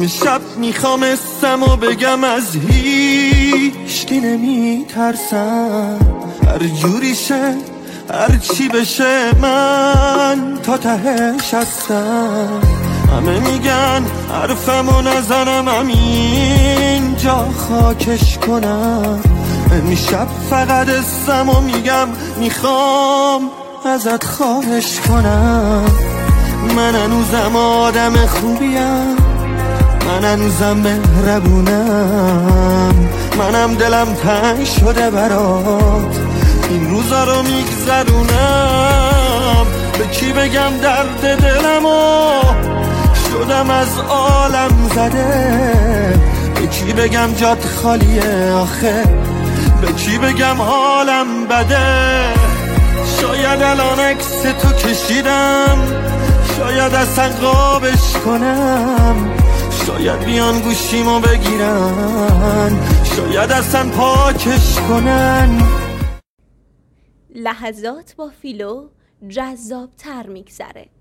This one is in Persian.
همه شب میخوام اسمو بگم از هیچکی نمیترسم، هر جوری شه هر چی بشه من تا تهش هستم. همه میگن حرفمو نزنم همینجا خاکش کنم، امشب فقط اسمو میگم میخوام ازت خواهش کنم. من هنوزم آدم خوبیم، من هنوزم مهربونم، منم دلم تنگ شده برات این روزا رو میگذرونم. به کی بگم درد دلمو شدم از عالم زده، به کی بگم جات خالیه آخه، به کی بگم حالم بده. شاید الان عکس تو کشیدم، شاید اصلا قابش کنم، شاید بیان گوشیمو بگیرن، شاید اصلا پاکش کنن. لحظات با فیلو جذاب تر میگذره.